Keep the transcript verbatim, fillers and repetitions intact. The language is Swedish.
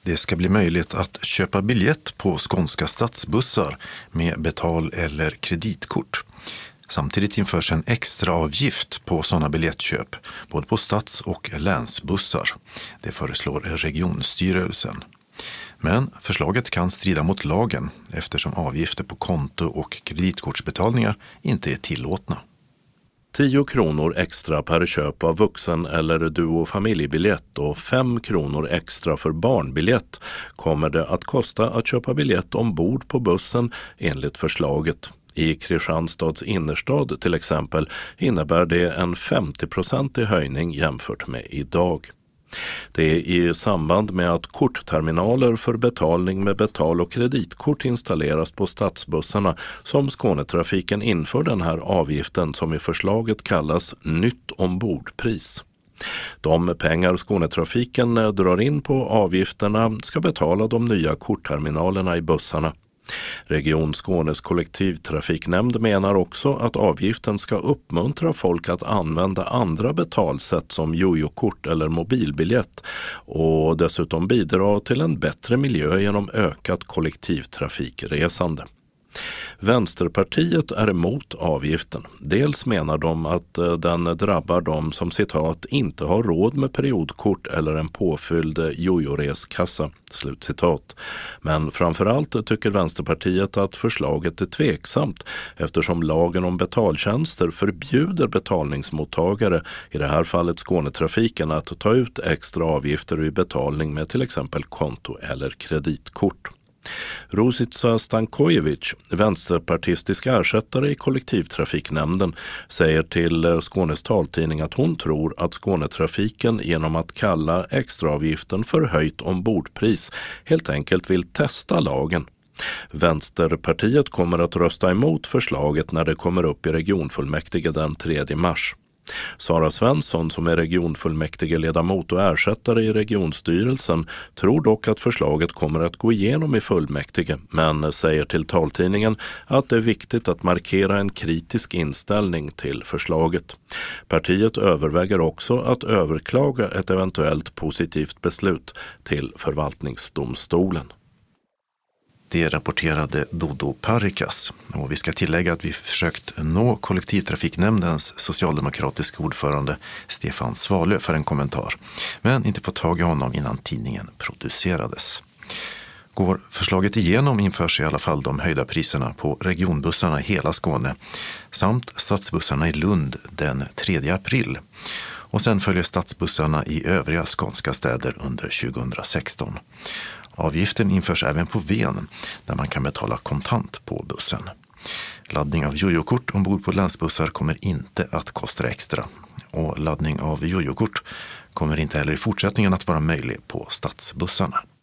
Det ska bli möjligt att köpa biljett på skånska stadsbussar med betal- eller kreditkort. Samtidigt införs en extra avgift på sådana biljettköp, både på stads- och länsbussar. Det föreslår regionstyrelsen. Men förslaget kan strida mot lagen eftersom avgifter på konto- och kreditkortsbetalningar inte är tillåtna. tio kronor extra per köp av vuxen- eller duo-familjebiljett och fem kronor extra för barnbiljett kommer det att kosta att köpa biljett ombord på bussen enligt förslaget. I Kristianstads innerstad till exempel innebär det en femtio-procentig höjning jämfört med idag. Det är i samband med att kortterminaler för betalning med betal- och kreditkort installeras på stadsbussarna som Skånetrafiken inför den här avgiften som i förslaget kallas nytt ombordpris. De pengar Skånetrafiken drar in på avgifterna ska betala de nya kortterminalerna i bussarna. Region Skånes kollektivtrafiknämnd menar också att avgiften ska uppmuntra folk att använda andra betalsätt som jojo-kort eller mobilbiljett och dessutom bidra till en bättre miljö genom ökat kollektivtrafikresande. Vänsterpartiet är emot avgiften. Dels menar de att den drabbar de som citat inte har råd med periodkort eller en påfylld jojo-reskassa, slutcitat. Men framförallt tycker Vänsterpartiet att förslaget är tveksamt eftersom lagen om betaltjänster förbjuder betalningsmottagare, i det här fallet Skånetrafiken, att ta ut extra avgifter vid betalning med till exempel konto- eller kreditkort. Rosica Stankojevic, vänsterpartistisk ersättare i kollektivtrafiknämnden, säger till Skånes taltidning att hon tror att Skånetrafiken genom att kalla extraavgiften för höjt ombordpris helt enkelt vill testa lagen. Vänsterpartiet kommer att rösta emot förslaget när det kommer upp i regionfullmäktige den tredje mars. Sara Svensson, som är regionfullmäktigeledamot och ersättare i regionstyrelsen, tror dock att förslaget kommer att gå igenom i fullmäktige, men säger till taltidningen att det är viktigt att markera en kritisk inställning till förslaget. Partiet överväger också att överklaga ett eventuellt positivt beslut till förvaltningsdomstolen. Det rapporterade Dodo Parikas. Och vi ska tillägga att vi försökt nå kollektivtrafiknämndens socialdemokratiska ordförande Stefan Svalö för en kommentar. Men inte fått tag i honom innan tidningen producerades. Går förslaget igenom införs i alla fall de höjda priserna på regionbussarna i hela Skåne samt stadsbussarna i Lund den tredje april. Och sen följer stadsbussarna i övriga skånska städer under tjugohundrasexton. Avgiften införs även på Ven där man kan betala kontant på bussen. Laddning av jojo-kort ombord på länsbussar kommer inte att kosta extra. Och laddning av jojo-kort kommer inte heller i fortsättningen att vara möjlig på stadsbussarna.